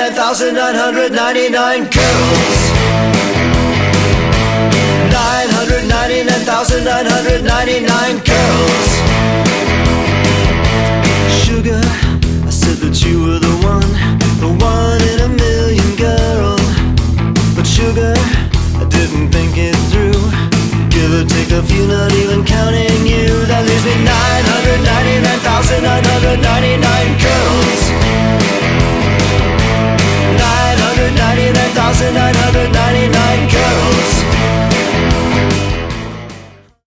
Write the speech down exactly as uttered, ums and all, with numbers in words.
ninety-nine thousand nine hundred ninety-nine girls. Nine hundred ninety-nine thousand nine hundred ninety-nine girls. Sugar, I said that you were the one, the one in a million, girl. But sugar, I didn't think it through. Give or take a few, not even counting you. That leaves me nine hundred ninety-nine thousand nine hundred ninety-nine